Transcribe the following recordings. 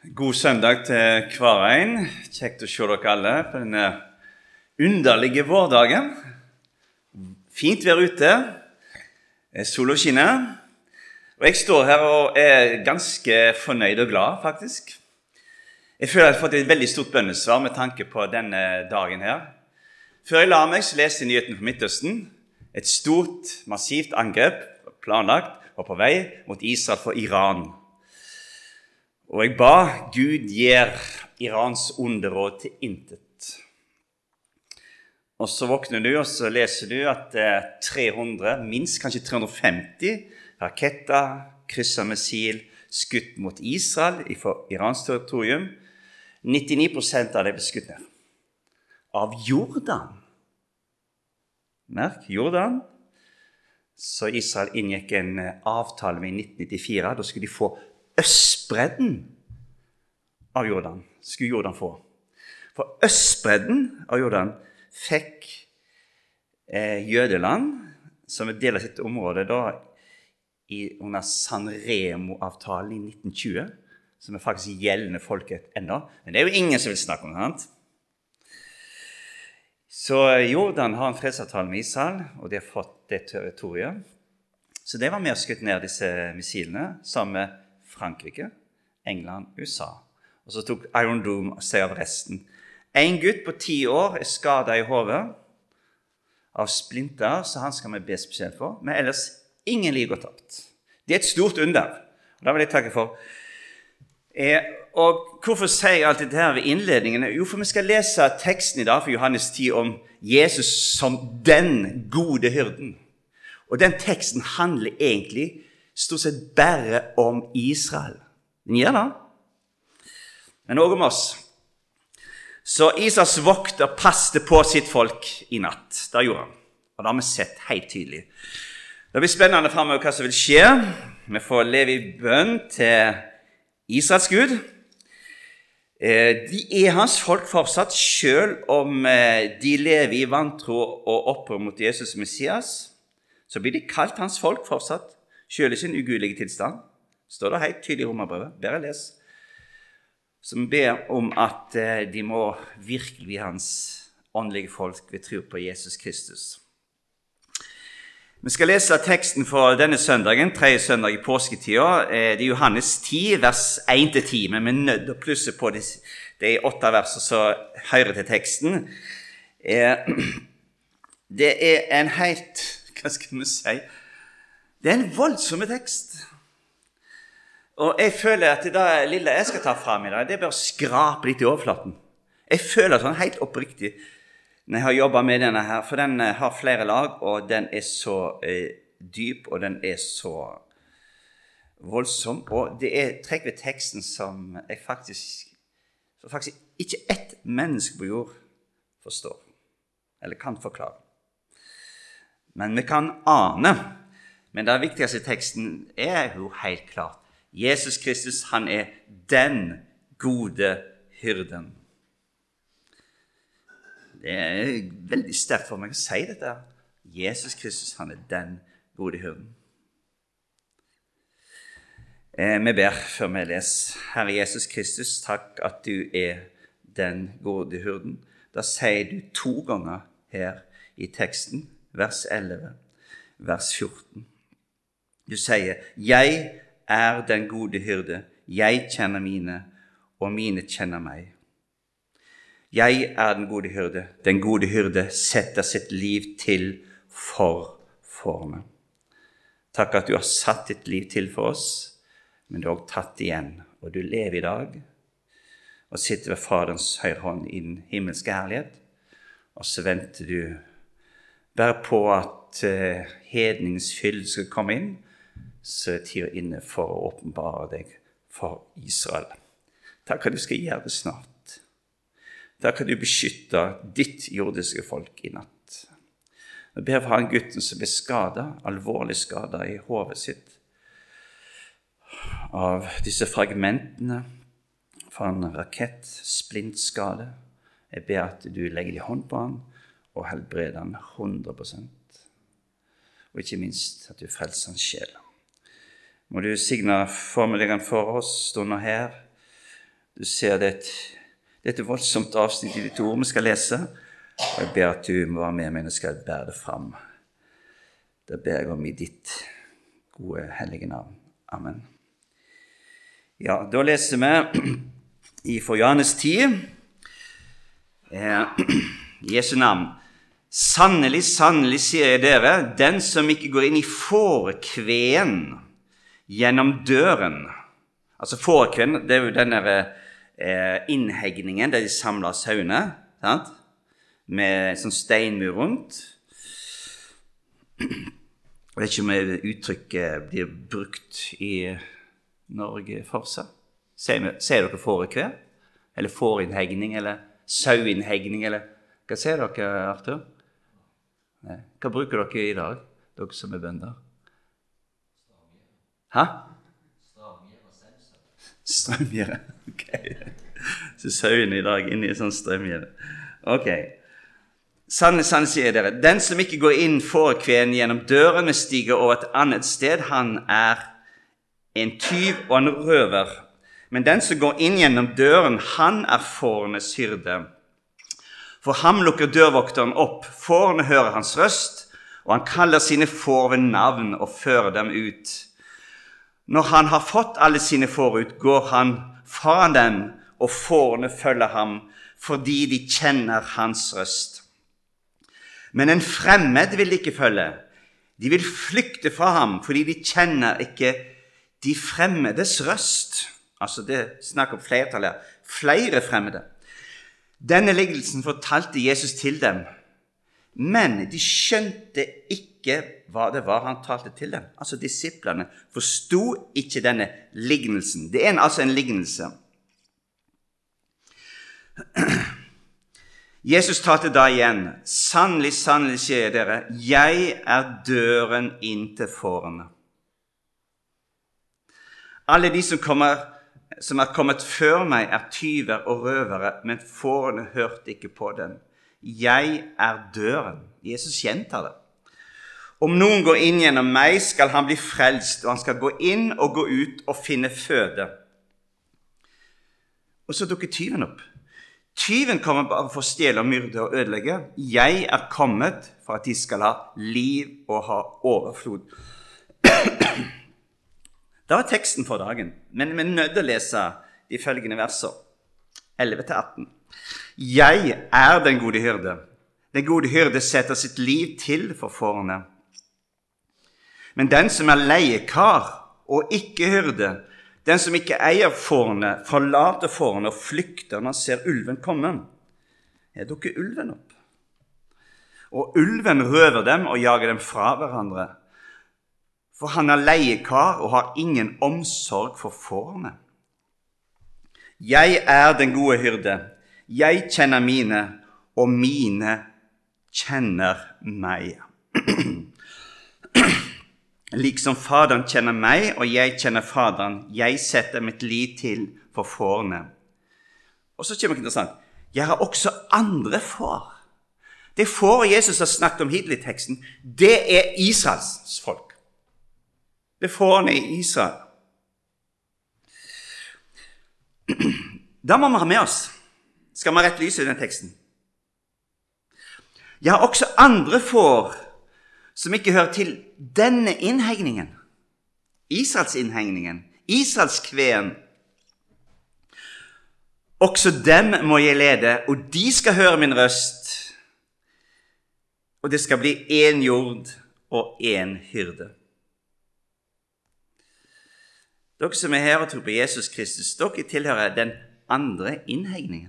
God søndag til hver en. Kjekt å se dere alle på denne underlige vårdagen. Fint vær ute. Sol og skinner. Og jeg står her og er ganske fornøyd og glad, faktisk. Jeg føler jeg har fått et veldig stort bønnesvar med tanke på denne dagen her. Før jeg la meg, så leste jeg nyheten fra Midtøsten. Et stort, massivt angrep, planlagt og på vei mot Israel for Iran. Og jeg ba, Gud gir Irans underråd til intet. Og så våkner du, og så leser du at 300, minst kanskje 350 raketter, krysset missil, skutt mot Israel i Irans territorium. 99% av det ble skutt ned. Av Jordan. Merk, Jordan. Så Israel inngikk en avtale med i 1994. Da skulle de få østbredden av Jordan. Skulle Jordan få. For østbredden av Jordan fikk jødeland, som er del av sitt område da, under Sanremo-avtalen i 1920, som er faktisk gjeldende folket enda. Men det er jo ingen som vil snakke om det, sant? Så Jordan har en fredsavtale med Israel, og de har fått det territoriet. Så det var med å skutte ned disse missilene, sammen med Frankrike, England, USA. Og så tok Iron Dome seg av resten. En gutt på 10 år er skadet i hodet av splinter, så han skal vi be spesielt for. Men ellers ingen liv går tapt. Det er et stort under. Og da vil jeg takke for. Og hvorfor sier jeg alt dette her ved innledningen? Jo, for vi skal lese teksten i dag for Johannes 10 om Jesus som den gode hyrden. Og den teksten handler egentlig stort sett bare om Israel. Den gjør det. Men også om oss. Så Israels vokter passte på sitt folk i natt. Det gjorde han. Og det har vi sett helt tydelig. Det blir spennende fremover hva som vil skje. Vi får leve i bønn til Israels Gud. De er hans folk fortsatt, selv om de lever i vantro og opprør mot Jesus Messias. Så blir de kalt hans folk fortsatt, selv i sin ugudelige tilstand. Står det helt tydelig i Romerbrevet. Bare les. Som ber om at de må virkelig bli hans åndelige folk ved tro på Jesus Kristus. Vi skal lese teksten for denne søndagen, 3. søndag i påsketida. Det er Johannes 10, vers 1-10, men vi er nødt til å plusse på det er 8 verser som hører til teksten. Det er en helt, hva skal vi si, det er en voldsom tekst. Og jeg føler at det lille jeg skal ta frem i dag, det er bare å skrape litt i overflaten. Jeg føler sånn helt oppriktig, når jeg har jobbet med denne her, for den har flere lag, og den er så dyp, og den er så voldsom, og det er trekk ved teksten som jeg faktisk ikke ett menneske på jord forstår, eller kan forklare. Men vi kan ane, men det viktigste i teksten er jo helt klart. Jesus Kristus, han er den gode hyrden. Det er veldig sterkt for meg å si dette. Jesus Kristus, han er den gode hyrden. Vi ber før vi leser. Herre Jesus Kristus, takk at du er den gode hyrden. Da sier du 2 ganger her i teksten, vers 11, vers 14. Du sier, jeg er den gode hyrde, jeg kjenner mine, og mine kjenner meg. Jeg er den gode hyrde. Den gode hyrde setter sitt liv til for meg. Takk at du har satt ditt liv til for oss, men du har også tatt igjen, og du lever i dag, og sitter ved Faderens høyre hånd i den himmelske herlighet, og så venter du bare på at hedningens fylde skal komme inn, så er tiden inne for å åpenbare deg for Israel. Takk at du skal gjøre det snart. Takk at du beskytter ditt jordiske folk i natt. Jeg ber for han gutten som ble skadet, alvorlig skadet i hodet sitt, av disse fragmentene fra en rakett, splintskade. Jeg ber at du legger din hånd på han og helbreder han 100%. Og ikke minst at du frelser hans sjel. Må du signe formidlingen for oss, stunder her, Du ser det er et voldsomt avsnitt i ditt ord vi skal lese, og jeg ber at du må være med meg når jeg skal bære det fram. Det ber jeg om i ditt gode, hellige navn. Amen. Ja, da leser vi fra Johannes 10, Jesu navn. Sannelig, sannelig, sier jeg dere, den som ikke går inn i fårekven gjennom døren. Altså fårekven, det er jo denne innhegningen der de samler sauene, sant? Med sånn steinmur rundt. Jeg vet ikke om uttrykket blir brukt i Norge fortsatt. Ser dere fårekven? Eller fårinnhegning, eller sauinnhegning, eller hva sier dere, Arthur? Nei. Hva bruker dere i dag, dere som er bønder? Hæ? Strømgjerde, ok. Så sauene i dag inne i sånn strømgjerde. Ok. Sannelig, sannelig, sier dere, den som ikke går inn fårekven gjennom døren, men stiger over et annet sted, han er en tyv og en røver. Men den som går inn gjennom døren, han er fårenes hyrde. For ham lukker dørvokteren opp, fårene hører hans røst, og han kaller sine får ved navn og fører dem ut. Når han har fått alle sine får ut, går han fra dem, og fårene følger ham, fordi de kjenner hans røst. Men en fremmed vil de ikke følge. De vil flykte fra ham, fordi de kjenner ikke de fremmedes røst. Altså det snakker om flertallet, flere fremmede. Denne lignelsen fortalte Jesus til dem, men de skjønte ikke hva det var han talte til dem. Altså disiplene forstod ikke denne lignelsen. Det er altså en lignelse. Jesus talte da igjen, sannelig, sannelig, sier jeg dere, jeg er døren inn til fårene. Alle de som er kommet før meg er tyver og røvere, men fårene hørte ikke på dem. Jeg er døren. Jesus gjentar det. Om noen går inn gjennom meg, skal han bli frelst, og han skal gå inn og gå ut og finne føde. Og så dukker tyven opp. Tyven kommer bare for å stjele og myrde og ødelegge. Jeg er kommet for at de skal ha liv og ha overflod. Det var teksten for dagen, men vi er nødt til å lese de følgende verser, 11-18. Jeg er den gode hyrde. Den gode hyrde setter sitt liv til for fårene. Men den som er leiekar og ikke hyrde, den som ikke eier fårene, forlater fårene og flykter når han ser ulven komme. Jeg dukker ulven opp. Og ulven røver dem og jager dem fra hverandre. For han er leiekar og har ingen omsorg for fårene. Jeg er den gode hyrde. Jeg kjenner mine, og mine kjenner meg. Liksom faderen kjenner meg, og jeg kjenner faderen. Jeg setter mitt liv til for fårene. Og så kommer det interessant. Jeg har også andre får. Det får Jesus har snakket om hittil i teksten, det er Israels folk. Det får han i Israel. Da må vi ha med oss. Skal vi rett lyse i den teksten? Jeg har også andre får som ikke hører til denne innhegningen. Israels innhegningen. Israels kven. Også dem må jeg lede, og de skal høre min røst. Og det skal bli en jord og en hyrde. Dere som er her og tror på Jesus Kristus, dere tilhører den andre innhegningen.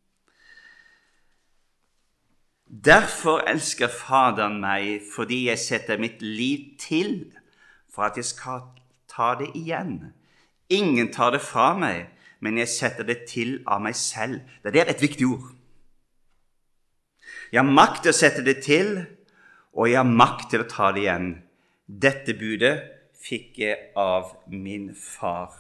Derfor elsker Faderen meg, fordi jeg setter mitt liv til, for at jeg skal ta det igjen. Ingen tar det fra meg, men jeg setter det til av meg selv. Det er et viktig ord. Jeg har makt til å sette det til, og jeg har makt til å ta det igjen. Dette budet fikk jeg av min far.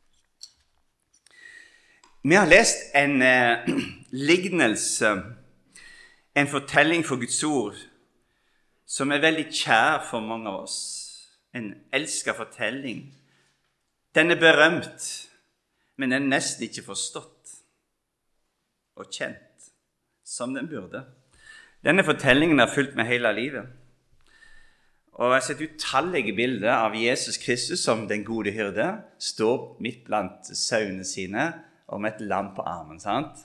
Vi har lest en lignelse, en fortelling for Guds ord, som er veldig kjær for mange av oss. En elsket fortelling. Den er berømt, men den er nesten ikke forstått. og kjent, som den burde. Denne fortellingen har fulgt med hele livet. Og jeg har sett utallige bilder av Jesus Kristus som den gode hyrde, står midt blant sauene sine og med et lam på armen, sant?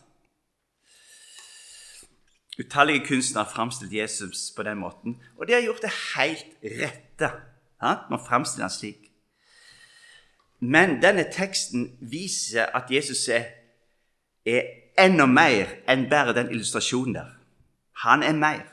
Utallige kunstnere har fremstilt Jesus på den måten, og de har gjort det helt rette. Man fremstiller han slik. Men denne teksten viser at Jesus er enda mer enn bare den illustrasjonen der. Han er mer.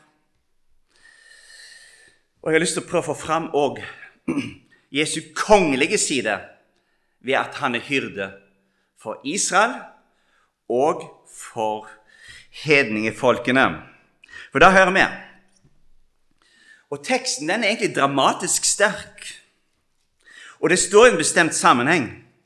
Og jeg har lyst til å prøve å få fram også Jesu kongelige side ved at han er hyrde for Israel og for hedningefolkene. For da hører vi. Og teksten den er egentlig dramatisk sterk. Og det står i en bestemt sammenheng.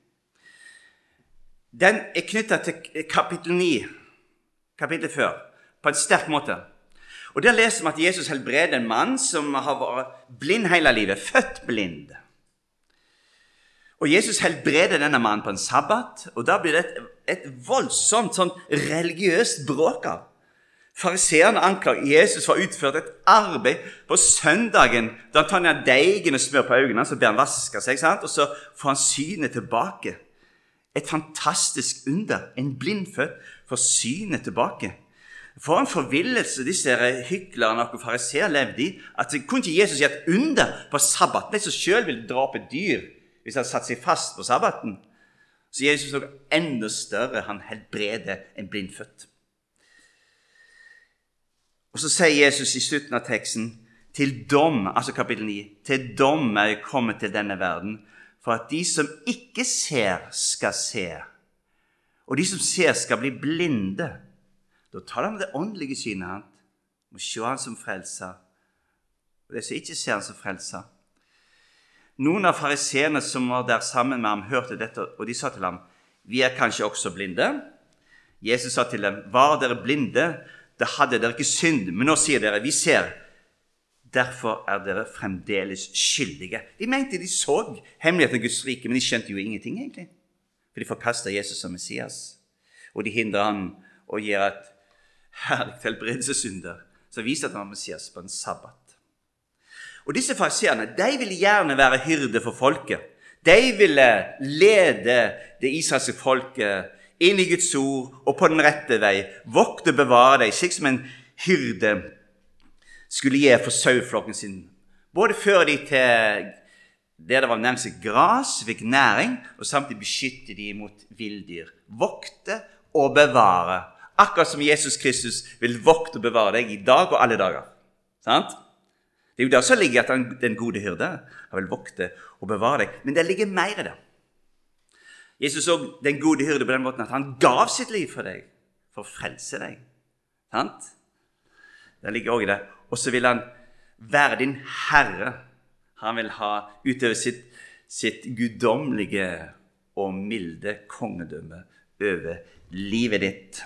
Den er knyttet til kapittel 9, kapittel før, på en sterk måte. Og der leser vi at Jesus helbreder en mann som har vært blind hele livet, født blind. Og Jesus helbreder denne mannen på en sabbat, og da blir det et voldsomt sånn religiøst bråk av. Fariseerne anklager Jesus for å ha utført et arbeid på søndagen, da han tar ned deigen og smør på øynene, så ber han vaske seg, sant? Og så får han synet tilbake. Et fantastisk under, en blindfødt får synet tilbake. For en forvillelse disse hyklerne og fariseer levde i, at det kunne ikke Jesus gjøre et under på sabbaten, som selv ville dra opp et dyr hvis han satt seg fast på sabbaten. Så Jesus var enda større, han helbreder en blindfødt. Og så sier Jesus i slutten av teksten, til dom, altså kapittel 9, til dom er jeg kommet til denne verden, for at de som ikke ser skal se, og de som ser skal bli blinde. Da taler han om det åndelige synet han, må se han som frelser, og det som ikke ser han som frelser. Noen av fariseerne som var der sammen med ham hørte dette, og de sa til ham, vi er kanskje også blinde? Jesus sa til dem, var dere blinde, da hadde dere ikke synd, men nå sier dere, vi ser, derfor er dere fremdeles skyldige. De mente de så hemmeligheten av Guds rike, men de skjønte jo ingenting egentlig. For de forkastet Jesus som Messias, og de hindrer han og gjør et herlig helbredelsesunder, som viser at han var Messias på en sabbat. Og disse fariseerne, de ville gjerne være hyrde for folket. De ville lede det israelske folket inn i Guds ord og på den rette vei, vokte og bevare deg, slik som en hyrde skulle gi for saueflokken sin. Både før de til det var nærmest gras, fikk næring, og samtidig beskytte de mot villdyr. Vokte og bevare. Akkurat som Jesus Kristus vil vokte og bevare deg i dag og alle dager. Sant? Det er jo der så ligger at den gode hyrde har vil vokte og bevare deg. Men det ligger mer i det. Jesus så den gode hyrde på den måten at han gav sitt liv for deg, for å frelse deg. Sant? Det ligger også i det. Og så vil han være din herre. Han vil ha utøve sitt guddommelige og milde kongedømme over livet ditt.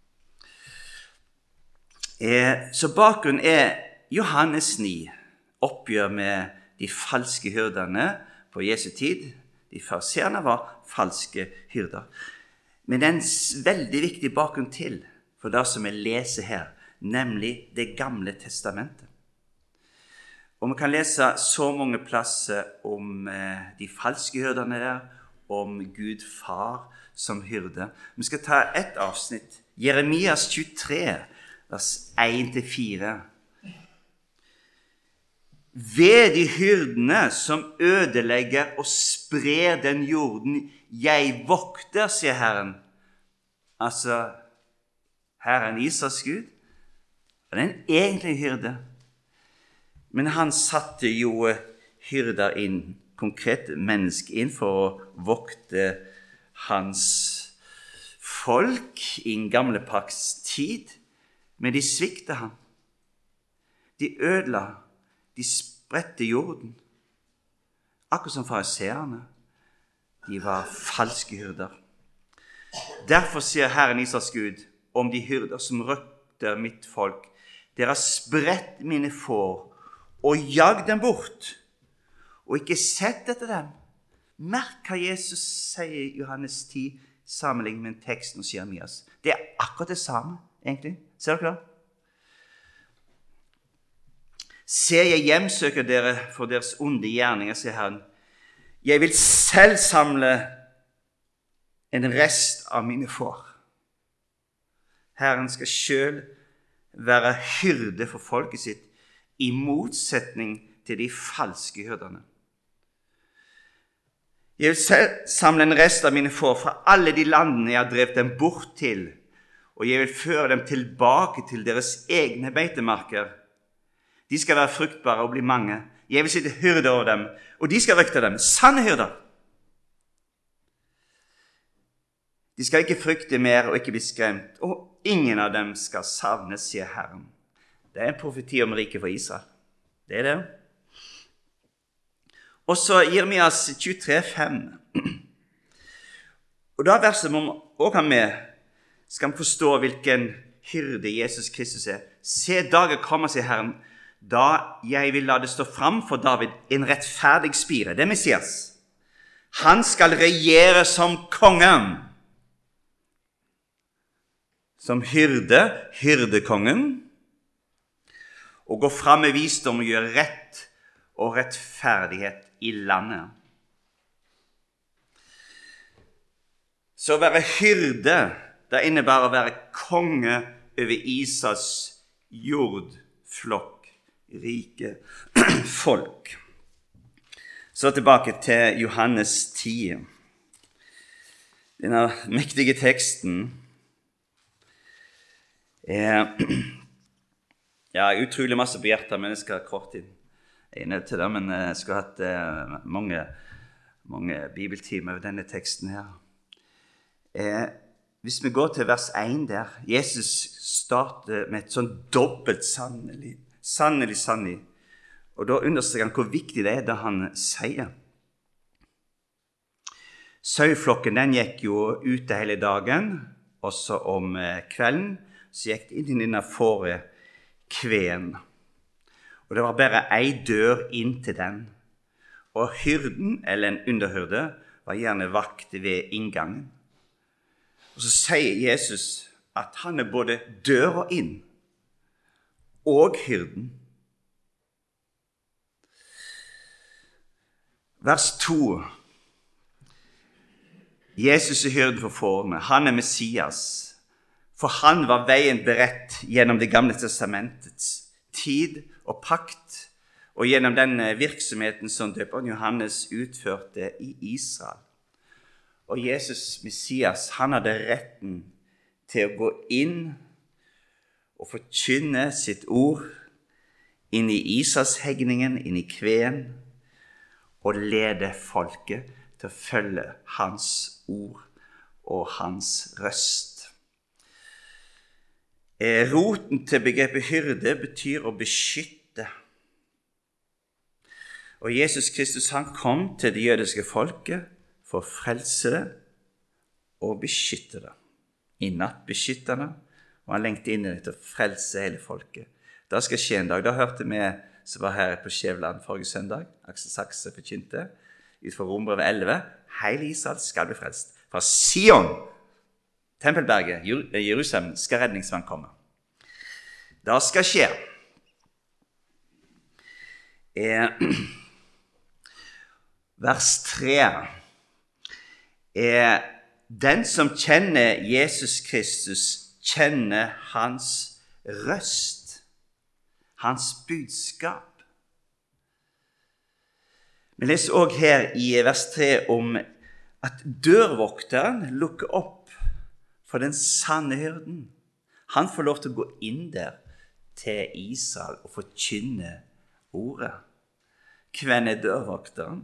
Så bakgrunnen er Johannes 9, oppgjør med de falske hyrderne på Jesu tid. De fariseerne var falske hyrder. Men det er en veldig viktig bakgrunn til for det som jeg leser her, nemlig det gamle testamentet. Og vi kan lese så mange plasser om de falske hyrderne der, om Gud far som hyrde. Vi skal ta et avsnitt, Jeremias 23, vers 1-4. Ved de hyrdene som ødelegger og sprer den jorden jeg vokter, sier Herren. Altså, Herren Israels Gud, han er en egentlig hyrde. Men han satte jo hyrder inn, konkret menneske inn for å vokte hans folk i en gamle pakts tid. Men de svikte han. De ødela. De spredte jorden. Akkurat som fariseerne. De var falske hyrder. Derfor sier Herren Israels Gud om de hyrder som røkter mitt folk. Dere har spredt mine får og jagd dem bort, og ikke sett etter dem. Merk hva Jesus sier i Johannes 10, sammenlignet med teksten hos Jeremias. Det akkurat det samme, egentlig. Ser dere det? Se, jeg hjemsøker dere for deres onde gjerninger, sier Herren. Jeg vil selv samle en rest av mine får. Herren skal selv være hyrde for folket sitt, i motsetning til de falske hyrderne. Jeg vil selv samle en rest av mine får fra alle de landene jeg har drevet dem bort til, og jeg vil føre dem tilbake til deres egne beitemarker. De skal være fruktbare og bli mange. Jeg vil sitte hyrde over dem, og de skal røkte dem, sanne hyrder. De skal ikke frykte mer og ikke bli skremt, og ingen av dem skal savne, sier Herren. Det er en profeti om riket for Israel. Det er det. Og så Jeremias 23,5. Og da verset må man også ha med, skal man forstå hvilken hyrde Jesus Kristus er. Se, dager kommer, sier Herren, da jeg vil la det stå fram for David en rettferdig spire. Det er Messias. Han skal regjere som kongen. Som hyrdekongen, og gå frem med visdom og gjøre rett og rettferdighet i landet. Så å være hyrde, det innebærer å være konge over Israels jordflokk, rike folk. Så tilbake til Johannes 10. Denne mektige teksten utrolig masse på hjertet, men jeg skal kort inn. Jeg er nødt til det, men jeg skulle hatt mange bibeltimer over denne teksten her. Hvis vi går til vers 1 der, Jesus starter med et sånn dobbelt sannelig, og da understreker han hvor viktig det er det han sier. Saueflokken, den gikk jo ute hele dagen, også om kvelden, så gikk det inn i denne fårekven. Og det var bare ei dør inn til den. Og hyrden, eller en underhyrde, var gjerne vakt ved inngangen. Og så sier Jesus at han er både døra inn og hyrden. Vers 2. Jesus er hyrden for fårene. Han er Messias. For han var veien beredt gjennom det gamle testamentets tid og pakt, og gjennom den virksomheten som døperen Johannes utførte i Israel. Og Jesus, Messias, han hadde retten til å gå inn og forkynne sitt ord inn i Israelshegningen, inn i kven, og lede folket til å følge hans ord og hans røst. Roten til begrepet hyrde betyr å beskytte. Og Jesus Kristus, han kom til det jødiske folket for å frelse det og beskytte det. I natt beskytte det, og han lengte inn i det til å frelse hele folket. Det skal skje en dag. Da hørte vi som var her på Skjæveland forrige søndag, Aksel Sakse forkynte, ut fra Rombrevet 11, hele Israel skal bli frelst. Fra Sion, Tempelberget, Jerusalem, skal redningsvann komme. Det skal skje. Vers 3. Den som kjenner Jesus Kristus, kjenner hans røst, hans budskap. Vi leser også her i vers 3 om at dørvokteren lukker opp for den sanne hyrden. Han får lov til å gå inn der til Israel og forkynne ordet. Hvem er dørvokteren?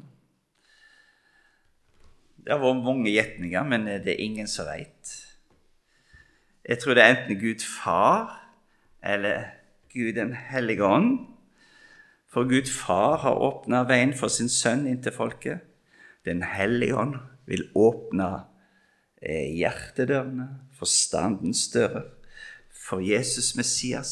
Det har vært mange gjetninger, men det er ingen som vet. Jeg tror det er enten Gud far eller Gud den hellige ånd. For Gud far har åpnet veien for sin sønn inn til folket. Den hellige ånd vil åpne hjertedørene, forstandens dører, for Jesus Messias.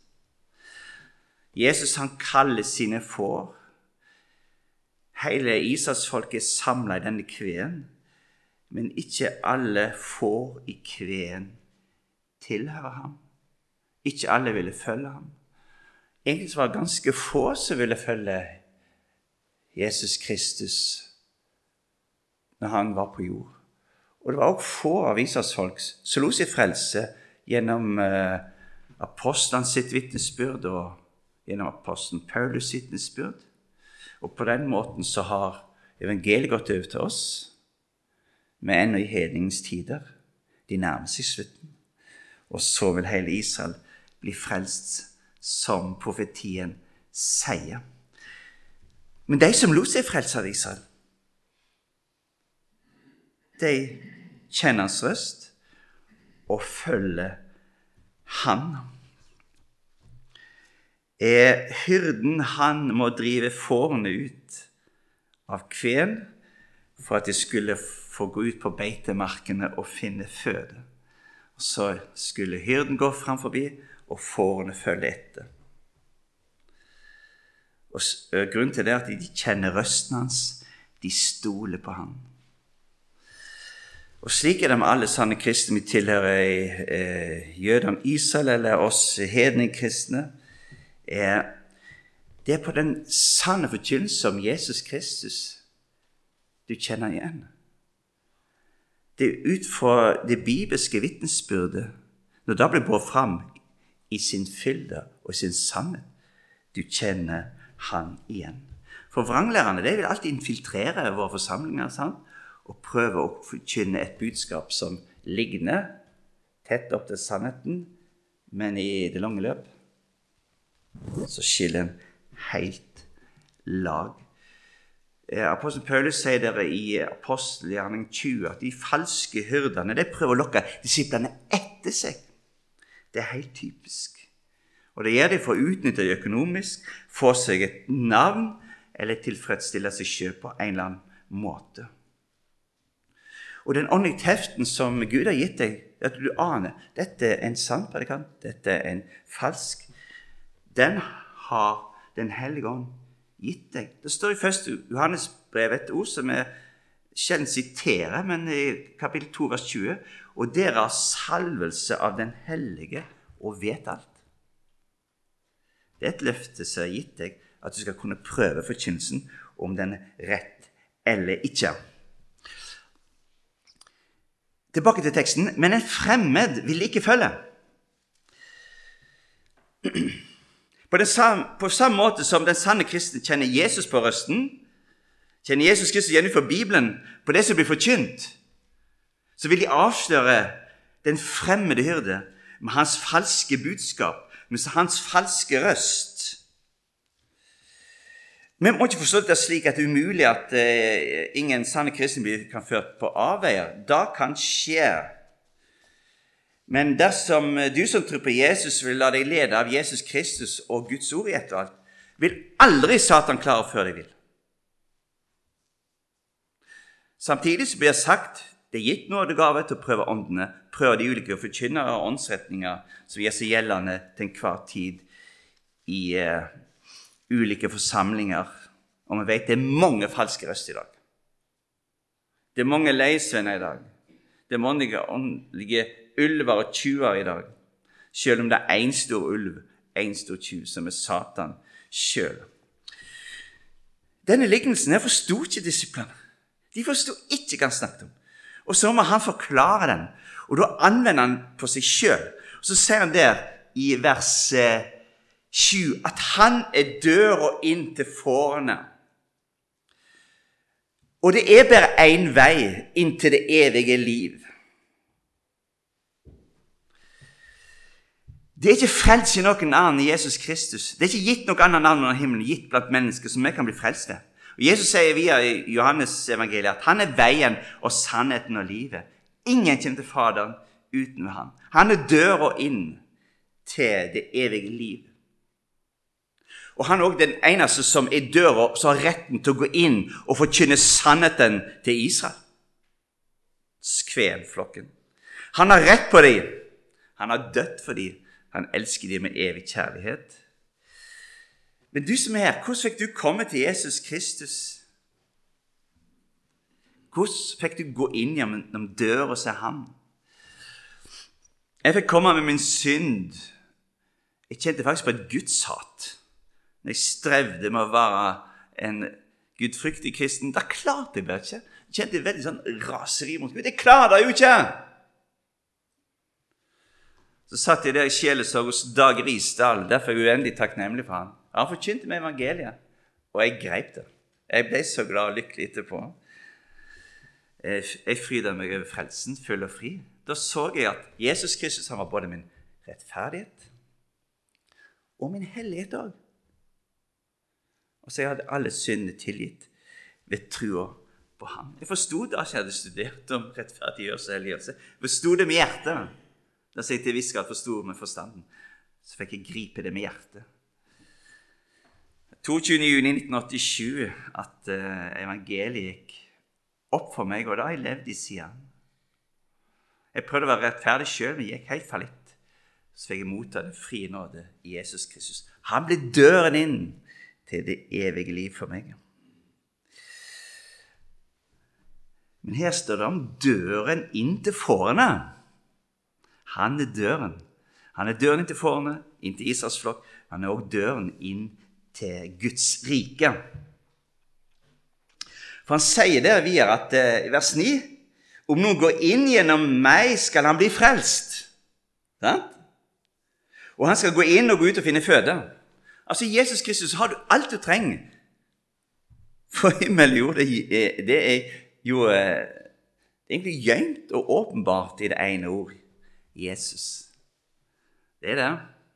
Jesus, han kaller sine får. Hele Israels folk er samlet i denne kveen. men ikke alle får i kveen tilhøre ham. Ikke alle ville følge ham. Egentlig så var det ganske få som ville følge Jesus Kristus når han var på jord. Og det var også få av Israels folk som lot seg frelse gjennom apostlene sitt vittnesbyrd og gjennom apostelen Paulus sitt vittnesbyrd. Og på den måten så har evangeliet gått over til oss, men ennå i hedningens tider. De nærmer seg slutten. Og så vil hele Israel bli frelst som profetien sier. Men de som lot seg frelse av Israel, de kjenner hans røst og følger han. Hyrden, han må drive fårene ut av kven for at de skulle få gå ut på beitemarkene og finne føde. Og så skulle hyrden gå fram forbi, og fårene følge etter. Og grunnen til det er at de kjenner røsten hans, de stoler på ham. Og slik er det med alle sanne kristne. Vi tilhører jødene Israel eller oss hedningkristne. Det er på den sanne forkynnelse om Jesus Kristus du kjenner igjen. Det er ut fra det bibelske vittnesbyrdet, når det blir båret fram i sin fylde og sin sannhet, du kjenner han igjen. For vranglærerne, de vil alltid infiltrere våre forsamlinger, sant? Og prøve å forkynne et budskap som ligner tett opp til sannheten, men i det lange løp så skiller en helt lag. Apostel Paulus sier dere i Apostelgjerning 20 at de falske hyrdene, de prøver å lokke disiplene etter seg. Det er helt typisk. Og det gjør de for å utnytte det økonomisk, få seg et navn, eller tilfredsstille seg selv på en eller annen måte. Og den åndelige teften som Gud har gitt deg, at du aner, dette er en sann predikant, dette er en falsk, den har den hellige ånd gitt deg. Det står i 1. Johannes brev et ord som jeg sjelden siterer, men i kapittel 2, vers 20, og dere har salvelse av den hellige og vet alt. Det er et løfte som er gitt deg, at du skal kunne prøve forkynnelsen om den er rett eller ikke. Tilbake til teksten. Men en fremmed vil ikke følge. På samme måte som den sanne kristne kjenner Jesus på røsten, kjenner Jesus Kristus igjen fra Bibelen på det som blir forkynt, så vil de avsløre den fremmede hyrde med hans falske budskap, med hans falske røst. Men vi må ikke forstå det slik at det er umulig at ingen sanne kristne kan ført på avveier. Da kan skje. Men dersom du som tror på Jesus vil la deg lede av Jesus Kristus og Guds ord i ett og alt, vil aldri Satan klare før deg vil. Samtidig så blir det sagt, det er gitt nådegave til å prøve åndene, prøve de ulike forkynnere og åndsretninger som gjør seg gjeldende til enhver tid i ulike forsamlinger. Og vi vet det er mange falske røster i dag. Det er mange leisvenner i dag. Det er mange åndelige ulver og tjuver i dag. Selv om det er en stor ulv, en stor tjuv, som er Satan selv. Denne lignelsen her forstod ikke disiplene. De forstod ikke hva han snakket om. Og så må han forklare den. Og da anvender han på seg selv. Og så sier han der i vers 7 at han er døra inn til fårene. Og det er bare en vei inn til det evige liv. Det er ikke frelst i noen annen i Jesus Kristus. Det er ikke gitt noen annen navn under himmelen, gitt blant mennesker som vi kan bli frelst ved. Og Jesus sier via Johannes evangeliet at han er veien og sannheten og livet. Ingen kommer til Faderen uten han. Han er døra inn til det evige liv. Og han er også den eneste som er døra, som har retten til å gå inn og forkynne sannheten til Israel. Skvenflokken. Han har rett på dem. Han har dødt for dem. Han elsker dem med evig kjærlighet. Men du som er her, hvordan fikk du komme til Jesus Kristus? Hvordan fikk du gå inn gjennom dør og se ham? Jeg fikk komme med min synd. Jeg kjente faktisk på et gudshat. Når jeg strevde med å være en gudfryktig kristen, da klarte jeg bare ikke. Jeg kjente veldig sånn raseri mot Gud. Jeg klarer det jo ikke! Så satt jeg der i sjelesorg hos Dag Risdal, derfor er jeg uendelig takknemlig for han. Han forkynte meg evangeliet, og jeg grep det. Jeg ble så glad og lykkelig etterpå. Jeg frydet meg over frelsen, full og fri. Da så jeg at Jesus Kristus, han var både min rettferdighet og min hellighet også. Og så jeg hadde alle syndene tilgitt ved troa på ham. Jeg forstod da jeg hadde studert om rettferdiggjørelse og helliggjørelse. Jeg forstod det med hjertet. Da jeg til viss grad forstod med forstanden, så fikk jeg gripe det med hjertet. 22. juni 1987 at evangeliet gikk opp for meg, og da har jeg levd i siden. Jeg prøvde å være rettferdig selv, men jeg gikk helt fallitt. Så fikk jeg motta det frie nåde i Jesus Kristus. Han ble døren inn til det evige liv for meg. Men her står det om døren inn til fårene. Han er døren. Han er døren inn til fårene, inn til Israels flokk. Han er også døren inn til Guds rike. For han sier der videre at i vers 9, om noen går inn gjennom meg, skal han bli frelst. Sant? Og han skal gå inn og gå ut og finne føde. Altså, Jesus Kristus, har du alt du trenger. For himmel, jo, det er jo egentlig gjemt og åpenbart i det ene ord. Jesus. Det er det.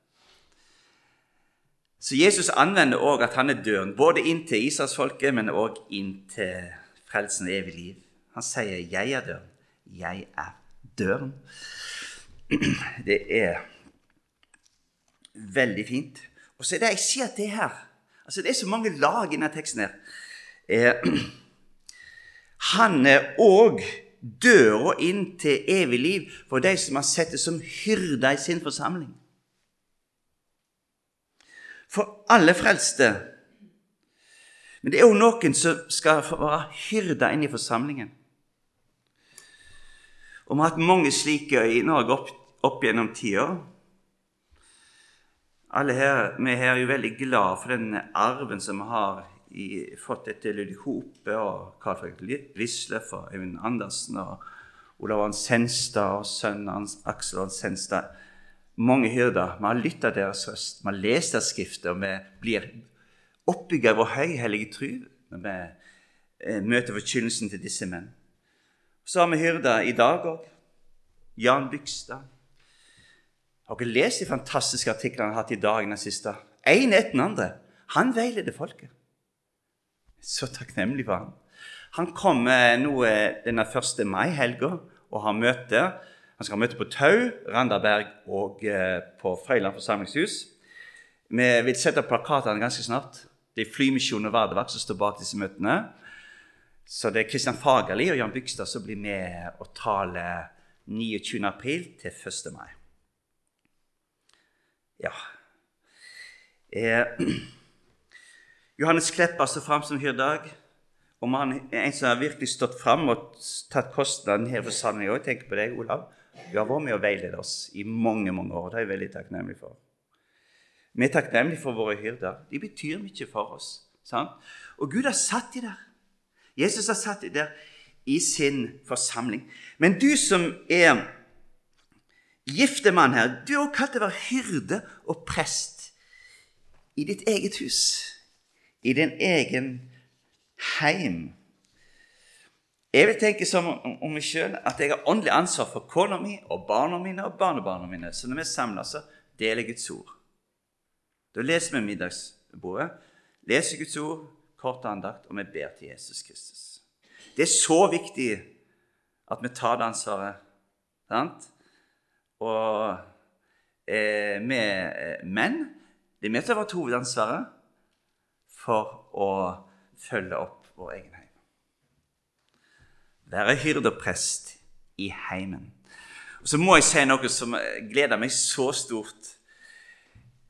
Så Jesus anvender også at han er døren, både inn til Israelsfolket, men også inn til frelsen og evig liv. Han sier, jeg er døren. Jeg er døren. Det er veldig fint. Og så er det jeg sier at det her, altså det er så mange lag i denne teksten her. Han er også døra inn til evig liv for de som har sett det som hyrder i sin forsamling. For alle frelste. Men det er jo noen som skal være hyrder inn i forsamlingen. Og vi har hatt mange slike i Norge opp gjennom tida. Alle her, vi her er jo veldig glad for den arven som vi har fått etter Ludvig Hope og Carl Fredrik Wisløff og Øyvind Andersen og Olav Hans Senstad og sønnen hans Aksel Hans Senstad. Mange hyrder. Vi har lyttet deres røst. Vi har lest deres skrifter, og vi blir oppbygget av vår høyhellige tro når vi møter forkynnelsen til disse menn. Så har vi hyrder i dag også. Jan Bygstad. Har dere lest de fantastiske artiklene han har hatt i dag den siste? En etter den andre. Han veileder folket. Så takknemlig for han. Han kom nå denne 1. mai-helga og har møte. Han skal ha møte på Tau, Randaberg og på Frøyland forsamlingshus. Vi vil sette opp plakatene ganske snart. Det er Flymisjon og Vardevakt som står bak disse møtene. Så det er Kristian Fagerli og Jan Bygstad som blir med og taler 29. april til 1. mai. Ja. Johannes Klepper står frem som hyrdag, og han er en som har virkelig stått frem og tatt kostnaden her for forsamlingen. Jeg tenker på deg, Olav. Du har vært med å veilede oss i mange, mange år. Det er jeg veldig takknemlig for. Vi er takknemlige for våre hyrder. De betyr mye for oss. Sant? Og Gud har satt de der. Jesus har satt de der i sin forsamling. Men du som er gifte mann her, du er også kalt til å være hyrde og prest i ditt eget hus. I din egen heim. Jeg vil tenke som om meg selv at jeg har åndelig ansvar for kona mi og barna mine og barnebarna mine. Så når vi samler, så deler Guds ord. Da leser vi middagsbordet, leser Guds ord, kort andakt, og vi ber til Jesus Kristus. Det er så viktig at vi tar det ansvaret. Sant? Og men det er med til å være hovedansvaret for å følge opp vår egen heim. Være hyrde og prest i heimen. Og så må jeg si noe som gleder meg så stort.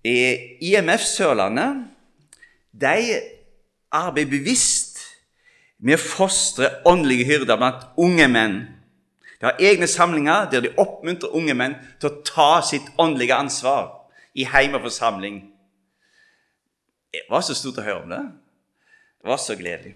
IMF Sørlandet, de arbeider bevisst med å fostre åndelige hyrder blant unge menn. De har egne samlinger der de oppmuntrer unge menn til å ta sitt åndelige ansvar i heim og forsamling. Det var så stort å høre om det. Det var så gledelig.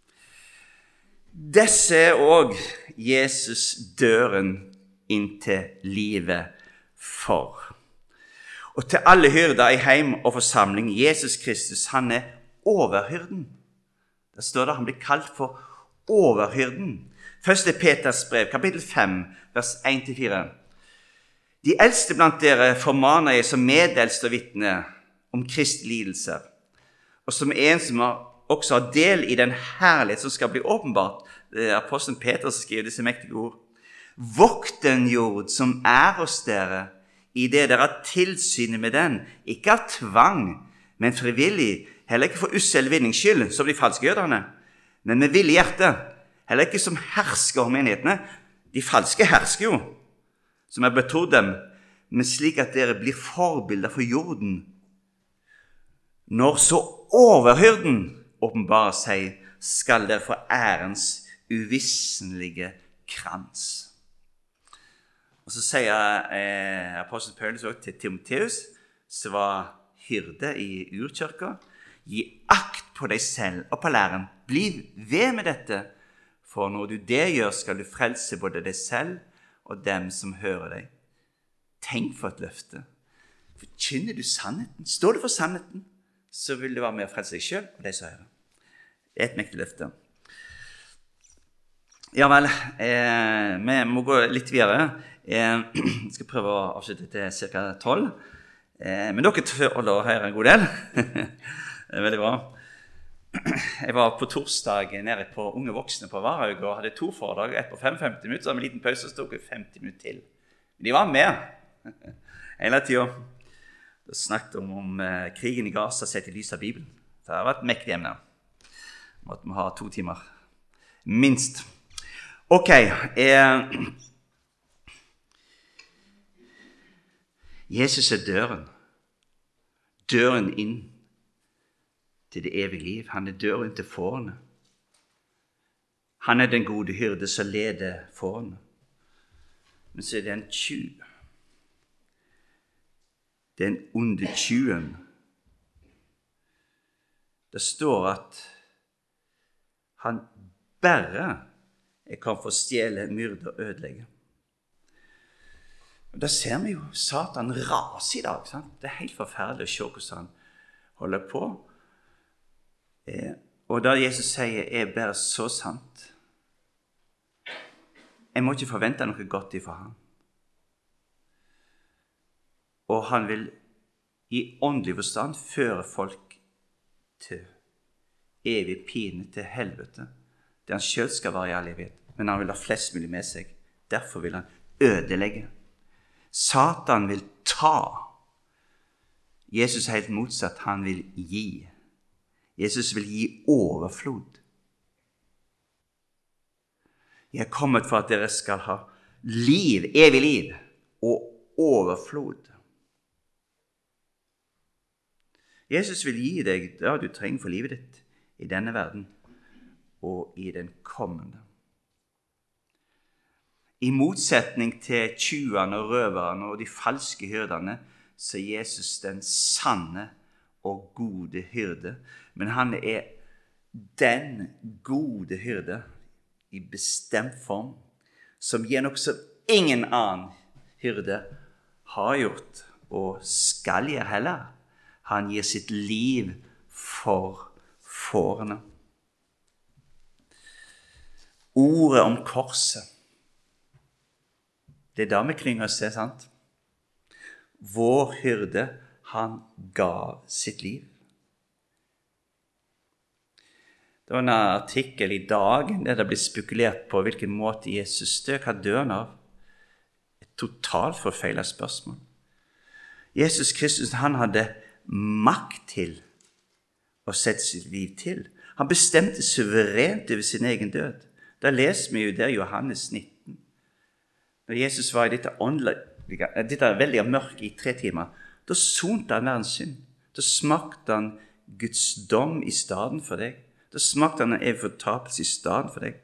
Disse er også Jesus døren inn til livet for. Og til alle hyrder i heim og forsamling, Jesus Kristus, han er overhyrden. Der står det, han blir kalt for overhyrden. 1. Peters brev, kapittel 5, vers 1-4. De eldste blant dere formaner jeg som medeldste og vitne om Kristi lidelser, og som en som også har del i den herlighet som skal bli åpenbart. Det er apostelen Peter som skriver disse mektige ord. Vokt den jord som er hos dere, i det dere har tilsynet med den, ikke av tvang, men frivillig, heller ikke for ussel vinnings skyld, som de falske jøderne, men med villig hjerte, heller ikke som hersker om menighetene. De falske hersker jo, som er betrodd dem, men slik at dere blir forbilder for jorden. Når så overhyrden åpenbarer seg, skal dere få ærens uvissenlige krans. Og så sier apostel Paulus også til Timotheus, som var hyrde i urkirka, gi akt på deg selv og på læren. Bli ved med dette, for når du det gjør, skal du frelse både deg selv og dem som hører deg. Tenk for et løfte. Forkynner du sannheten? Står du for sannheten? Så vil du være med å frelse deg selv og deg som hører. Det er et mektig løfte. Ja vel, vi må gå litt videre. Jeg skal prøve å avslutte til ca. 12. Men dere tåler å høre en god del. Det er veldig bra. Jeg var på torsdag nede på Unge Voksne på Varhaug og hadde 2 foredrag, ett på 5-50 minutter, så med en liten pause så tok jeg 50 minutter til. De var med hele tiden. Da snakket om krigen i Gaza sett i lys av Bibelen. Det har vært et mektig emne. Måtte vi ha 2 timer. Minst. Ok. Jesus er døren. Døren inn til det evige liv. Han er døren til fårene. Han er den gode hyrde som leder fårene. Men så er det en tjuv. Det er en onde tjuven. Det står at han bare kan få stjele, myrde og ødelegge. Og da ser vi jo Satan rase i dag. Sant? Det er helt forferdelig å se hvordan han holder på. Og da Jesus sier, er bare så sant. Jeg må ikke forvente noe godt ifra ham. Og han vil i åndelig forstand føre folk til evig pine, til helvete, der han selv skal være i all evighet. Men han vil ha flest mulig med seg. Derfor vil han ødelegge. Satan vil ta. Jesus er helt motsatt. Han vil gi. Jesus vil gi overflod. Jeg er kommet for at dere skal ha liv, evig liv, og overflod. Jesus vil gi deg det du trenger for livet ditt i denne verden og i den kommende. I motsetning til tjuvene og røverne og de falske hyrdene, så er Jesus den sanne og gode hyrde. Men han er den gode hyrde i bestemt form, som gir noe som ingen annen hyrde har gjort og skal gjøre heller. Han gir sitt liv for fårene. Ordet om korset. Det er da vi klynger oss til, sant? Vår hyrde, han ga sitt liv. Det var en artikkel i dag der det ble spekulert på hvilken måte Jesus døde. Hva dør han av? Et totalt forfeilet spørsmål. Jesus Kristus, han hadde makt til å sette sitt liv til. Han bestemte suverent over sin egen død. Da leser vi jo der Johannes 19. Når Jesus var i dette veldige mørke i 3 timer, da sonte han verdens synd. Da smakte han Guds dom i stedet for deg. Da smakte han en evig fortapelse i stedet for deg.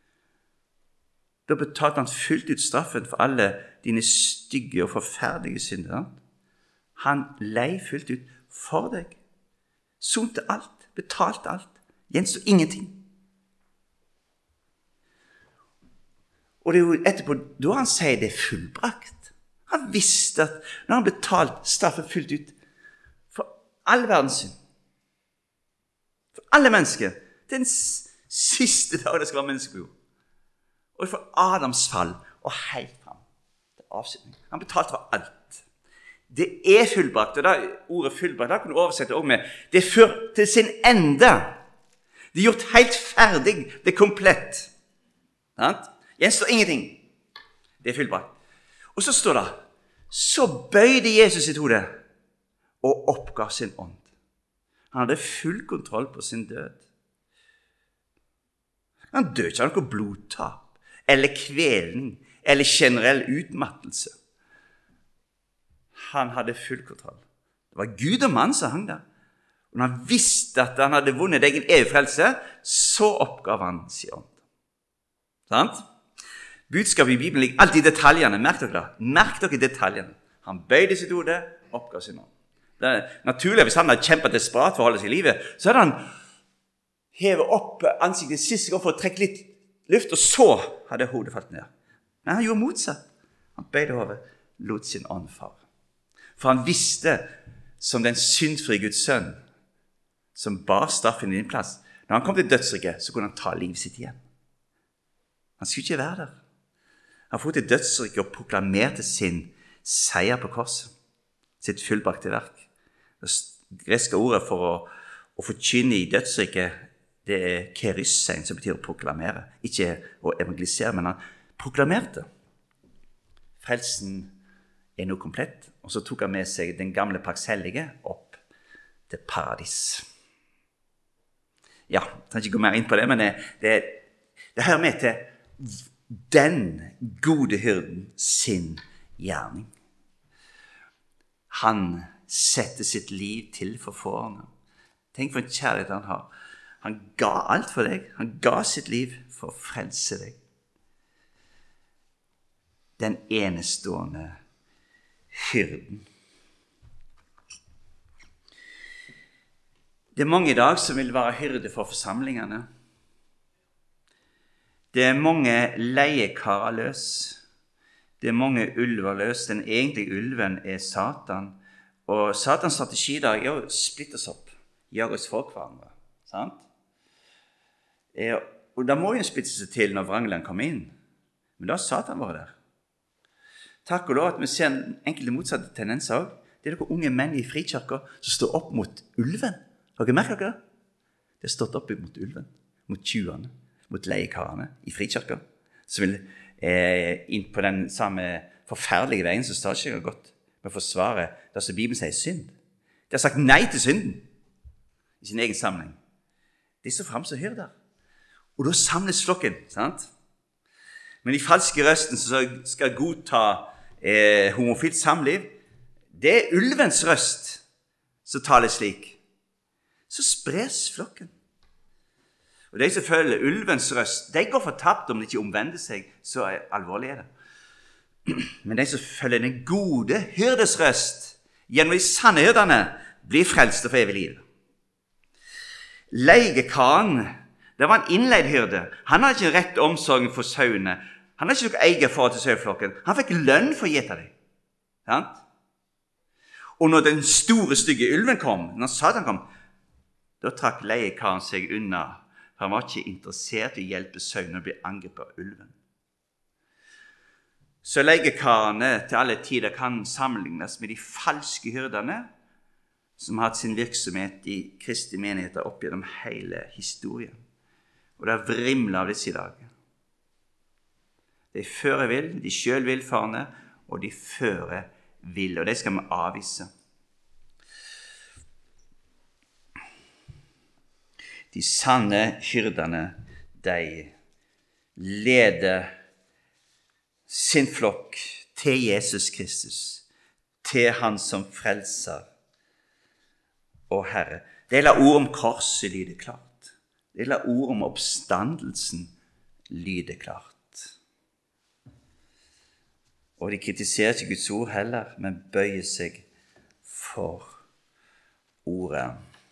Da betalte han fullt ut straffen for alle dine stygge og forferdelige synder. Han lei fullt ut for deg. Sonte alt, betalte alt, gjenstod ingenting. Og det er jo etterpå, da han sier det fullbrakt. Han visste at når han betalte straffen fullt ut for all verdens synd, for alle mennesker, den siste dag det skal være mennesker på jord, og for Adams fall og helt frem til avslutning. Han betalte for alt. Det er fullbrakt, og da ordet fullbrakt, da kan du oversette også med, det er ført til sin ende. Det er gjort helt ferdig, det er komplett. Gjenstår ingenting. Det er fullbrakt. Og så står det, så bøyde Jesus sitt hode og oppgav sin ånd. Han hadde full kontroll på sin død. Han døde ikke av noe blodtap, eller kvelning, eller generell utmattelse. Han hadde full kontroll. Det var Gud og mann som hang der. Og når han visste at han hadde vunnet egen evig frelse, så oppgav han sin ånd. Sant? Budskapet i Bibelen ligger alltid i detaljene. Merk dere det. Merk dere detaljene. Han bøyde sitt hode, oppgav sin ånd. Det er naturlig, hvis han hadde kjempet desperat for å holde seg i livet, så hadde han hevet opp ansiktet siste gang for å trekke litt luft, og så hadde hodet falt ned. Men han gjorde motsatt. Han bøyde hodet, lot sin ånd fare. For han visste, som den syndfrie Guds sønn, som bar straffen i din plass, når han kom til dødsriket, så kunne han ta livet sitt igjen. Han skulle ikke være der. Han for til dødsriket og proklamerte sin seier på korset, sitt fullbrakte verk. Det greske ordet for å forkynne i dødsriket, det er keryssen, som betyr å proklamere. Ikke å evangelisere, men han proklamerte. Frelsen er nå komplett, og så tok han med seg den gamle pakshellige opp til paradis. Ja, jeg kan ikke gå mer inn på det, men det hører med til den gode hyrden sin gjerning. Han setter sitt liv til for fårene. Tenk for en kjærlighet han har. Han ga alt for deg. Han ga sitt liv for å frelse deg. Den enestående hyrden. Det er mange i dag som vil være hyrde for forsamlingene. Det er mange leiekarer løs. Det er mange ulver løs. Den egentlige ulven er Satan. Og Satans strategi da er å splitte oss opp. Gjøre oss for hverandre. Sant? Og da må jo splitte seg til når vrangelen kommer inn. Men da har Satan vært der. Takk og lov at vi ser en enkelte motsatte tendenser også. Det er noen unge menn i frikirker som står opp mot ulven. Har dere merket dere det? Det er stått opp mot ulven, mot tjuvene, mot leiekarene i frikirker, som vil inn på den samme forferdelige veien som statskirken har gått med å forsvare det som Bibelen sier synd. De har sagt nei til synden i sin egen sammenheng. De står frem som hyrder. Og da samles flokken, sant? Men de falske røsten som skal godta homofilt samliv, det er ulvens røst som taler slik. Så spres flokken. Og de som følger ulvens røst, de går fortapt om de ikke omvender seg, så alvorlig er det. Men de som følger den gode hyrdes røst, gjennom de sanne hyrdene, blir frelst for evig liv. Leiekaren, det var en innleid hyrde. Han hadde ikke rett omsorgen for sauene. Han hadde ikke noe eget forhold til saueflokken. Han fikk lønn for å gjete dem. Sant? Og når den store, stygge ulven kom, når Satan kom, da trakk leiekaren seg unna, for han var ikke interessert i å hjelpe sauene å bli angrepet av ulven. Så leiekarene til alle tider kan sammenlignes med de falske hyrdene som har hatt sin virksomhet i Kristi menigheter opp gjennom hele historien. Og det er vrimlet av disse i dag. De fører vill, de selv villfarne, og de fører vill, og det skal vi avvise. De sanne hyrdene, de leder sin flokk til Jesus Kristus, til han som frelser og Herre. Det er ord om korset lyder klart. De la ord om oppstandelsen lyde klart. Og de kritiserer ikke Guds ord heller, men bøyer seg for ordet.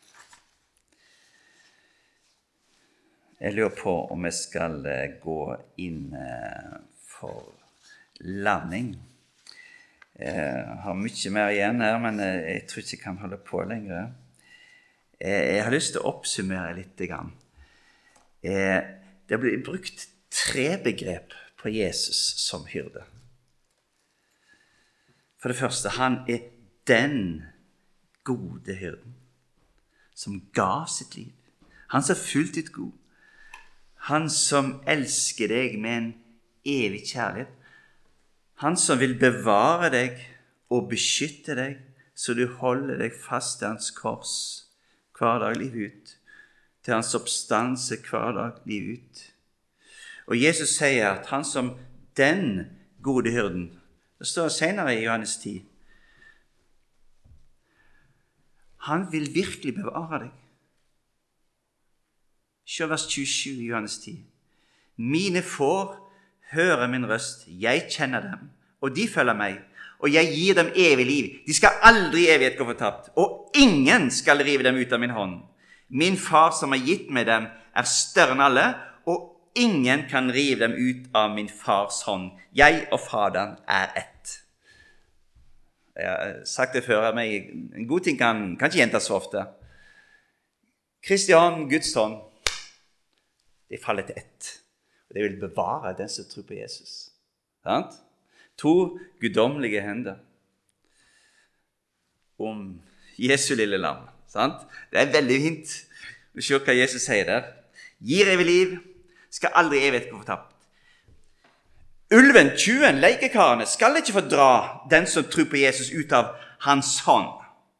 Jeg lurer på om jeg skal gå inn for landing. Jeg har mye mer igjen her, men jeg tror ikke jeg kan holde på lenger. Jeg har lyst til å oppsummere litt. Det blir brukt 3 begrep på Jesus som hyrde. For det første, han den gode hyrden som ga sitt liv. Han som er fullt ut god. Han som elsker deg med en evig kjærlighet. Han som vil bevare deg og beskytte deg, så du holder deg fast til hans kors hver dag livet ut, til hans oppstandelse hver dag livet ut. Og Jesus sier at han som den gode hyrden, det står senere i Johannes 10, han vil virkelig bevare deg. Se vers 27 i Johannes 10. Mine får hører min røst, jeg kjenner dem, og de følger meg, og jeg gir dem evig liv. De skal aldri i evighet gå fortapt, og ingen skal rive dem ut av min hånd. Min far som har gitt meg dem er større enn alle, og ingen kan rive dem ut av min fars hånd. Jeg og Faderen er ett. Jeg har sagt det før, men en god ting kan ikke gjentas så ofte. Kristian, Guds hånd, de faller til ett. Og det vil bevare den som tror på Jesus. Sant? 2 guddommelige hender om Jesu lille lam. Sant? Det er veldig fint å se hva Jesus sier der. Gir evig liv, skal aldri evighet gå fortapt. Ulven, tjuven, leikekarene skal ikke fordra den som tror på Jesus ut av hans hånd.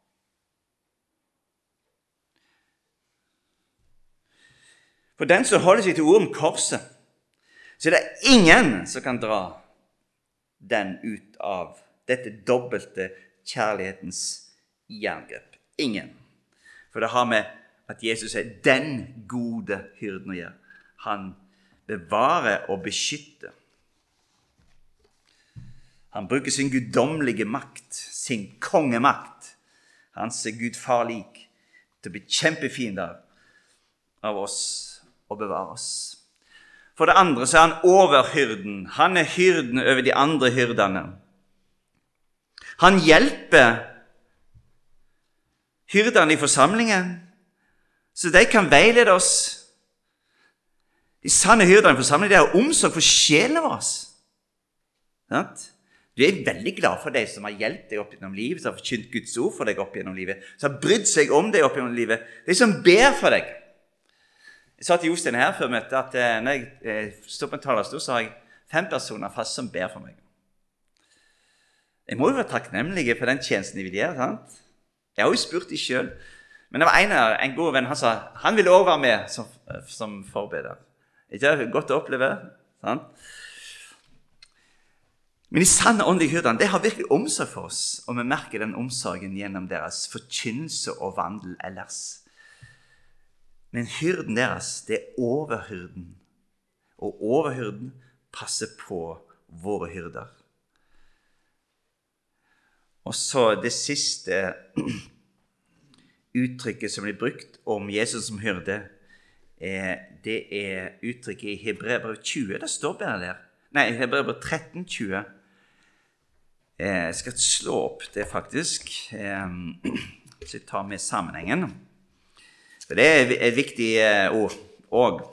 For den som holder seg til ord om korset, så er det ingen som kan dra den ut av dette dobbelte kjærlighetens jerngrep. Ingen. For det har med at Jesus er den gode hyrden å gjøre. Han bevarer og beskytter. Han bruker sin guddommelige makt, sin kongemakt, hans Gud far lik, til å bekjempe fiender av oss og bevare oss. For det andre så er han overhyrden. Han er hyrden over de andre hyrdene. Han hjelper hyrdene i forsamlingen, så de kan veilede oss. De sanne hyrdene i forsamlingen, de har omsorg for sjelen vår. Du er veldig glad for de som har hjulpet deg opp gjennom livet, som har forkynt Guds ord for deg opp gjennom livet, som har brydd seg om deg opp gjennom livet, de som ber for deg. Jeg sa til Jostein her før møtet at når jeg står på en talerstol, så har jeg 5 personer fast som ber for meg. Jeg må jo være takknemlig for den tjenesten de vil gjøre, sant? Jeg har jo spurt de selv. Men det var en god venn, han sa, han ville også være med som forbeder. Ikke det godt å oppleve, sant? Men de sanne åndelige hyrdene, de har virkelig omsorg for oss, og vi merker den omsorgen gjennom deres forkynnelse og vandel ellers. Men hyrden deres, det er overhyrden. Og overhyrden passer på våre hyrder. Og så det siste uttrykket som blir brukt om Jesus som hyrde, det er uttrykket i Hebreerbrevet 20. Det står bare der. Nei, Hebreerbrevet 13:20. Jeg skal slå opp det faktisk, så jeg tar med sammenhengen. For det er et viktig ord også.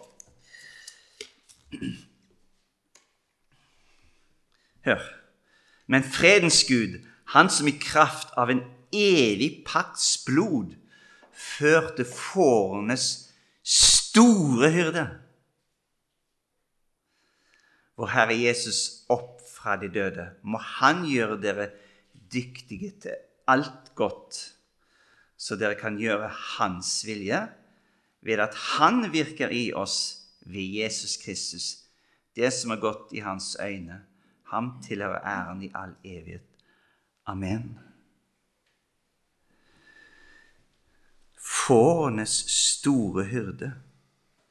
Hør. Men fredens Gud, han som i kraft av en evig pakts blod førte fårenes store hyrde, vår Herre Jesus opp fra de døde, må han gjøre dere dyktige til alt godt, så dere kan gjøre hans vilje, ved at han virker i oss ved Jesus Kristus, det som er godt i hans øyne. Ham tilhører æren i all evighet. Amen. Fårenes store hyrde.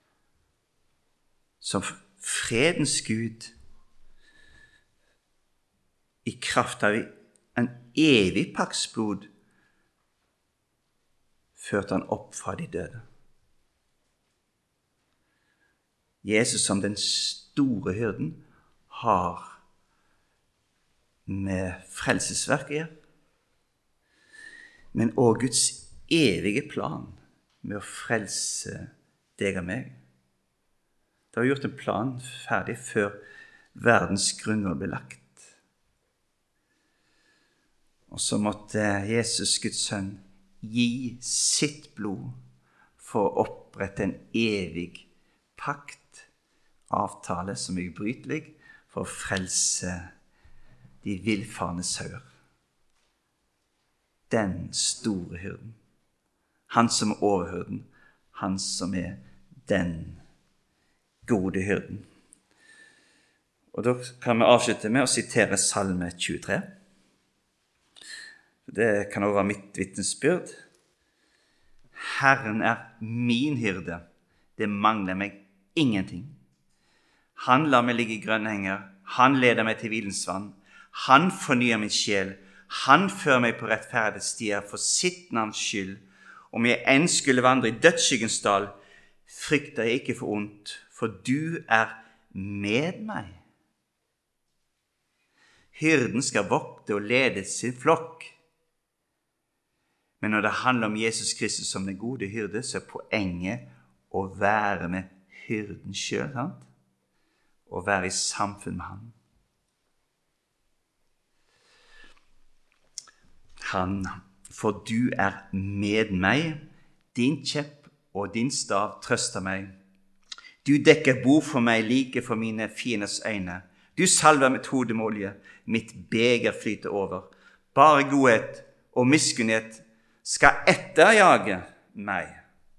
som fredens Gud, i kraft av en evig paktsblod, førte han opp fra de døde. Jesus som den store hyrden har med frelsesverket å gjøre, men også Guds evige plan med å frelse deg og meg. Det var gjort en plan ferdig før verdens grunnvoll ble lagt. Og så måtte Jesus, Guds sønn, gi sitt blod for å opprette en evig pakt, avtale som er ubrytelig, for å frelse de villfarne sauer. Den store hyrden, han som er overhyrden, han som er den gode hyrden. Og da kan vi avslutte med å sitere Salme 23. Det kan også være mitt vitnesbyrd. Herren er min hyrde, det mangler meg ingenting. Han lar meg ligge i grønne enger, han leder meg til hvilens vann, han fornyer min sjel, han fører meg på rettferdighetsstier for sitt navns skyld. Om jeg enn skulle vandre i dødsskyggens dal, frykter jeg ikke for ondt, for du er med meg. Hyrden skal vokte og lede sin flokk. Men når det handler om Jesus Kristus som den gode hyrde, så er poenget å være med hyrden selv, sant? Å være i samfunn med han. For du er med meg, din kjepp og din stav trøster meg. Du dekker bord for meg like for mine fienders øyne. Du salver mitt hode med olje, mitt beger flyter over. Bare godhet og miskunnhet skal etterjage meg.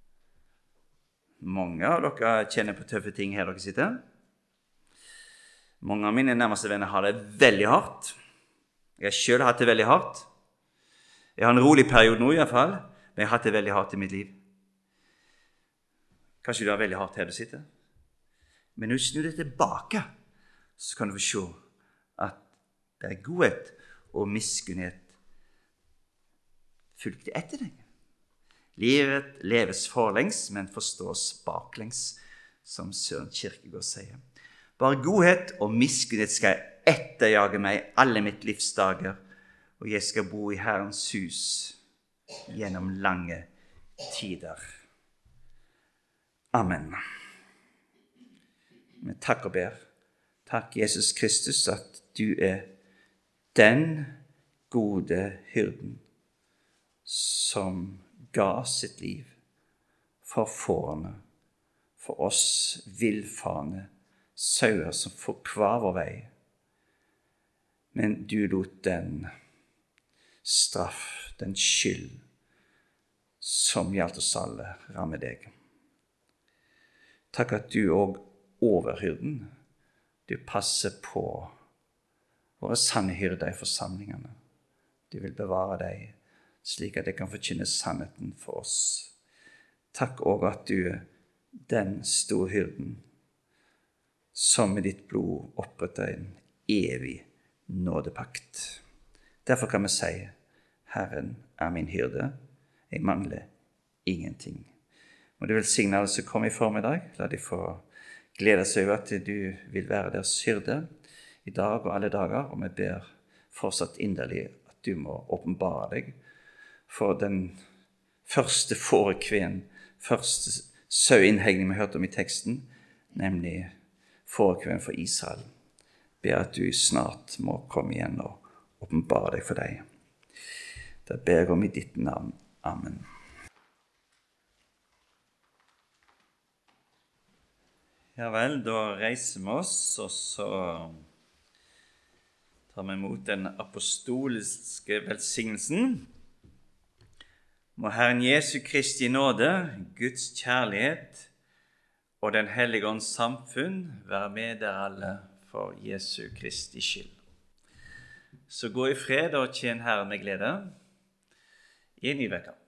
Mange av dere kjenner på tøffe ting her dere sitter. Mange av mine nærmeste venner har det veldig hardt. Jeg selv har hatt det veldig hardt. Jeg har en rolig periode nå i hvert fall, men jeg har hatt det veldig hardt i mitt liv. Kanskje du har veldig hardt her du sitter. Men når du snur deg tilbake, så kan du få se at det er godhet og miskunnhet fulgt etter deg. Livet leves forlengs, men forstås baklengs, som Søren Kierkegaard sier. Bare godhet og miskunnhet skal etterjage meg alle mitt livs dager, og jeg skal bo i Herrens hus gjennom lange tider. Amen. Men takk og ber. Takk, Jesus Kristus, at du er den gode hyrden som ga sitt liv for fårene, for oss villfarne sauer som får hver vår vei. Men du lot den straff, den skyld som gjaldt oss alle, ramme deg. Takk at du og overhyrden, du passer på våre sanne hyrder i forsamlingene. Du vil bevare deg, slik at jeg kan forkynne sannheten for oss. Takk også at du er den store hyrden, som med ditt blod oppretter en evig nådepakt. Derfor kan vi si, Herren er min hyrde, jeg mangler ingenting. Må du velsigne alle som kommer i formiddag, la de få glede seg over at du vil være deres hyrde i dag og alle dager, og vi ber fortsatt inderlig at du må åpenbare deg for den første fårekven, første sauinnhegning vi hørte om i teksten, nemlig fårekven for Israel. Ber at du snart må komme igjen og åpenbare deg for deg. Det ber jeg om i ditt navn. Amen. Ja vel, da reiser vi oss, og så tar vi imot den apostoliske velsignelsen. Må Herren Jesu Kristi nåde, Guds kjærlighet og den hellige ånds samfunn være med dere alle for Jesu Kristi skyld. Så gå i fred og tjen Herren med glede i en ny vekk.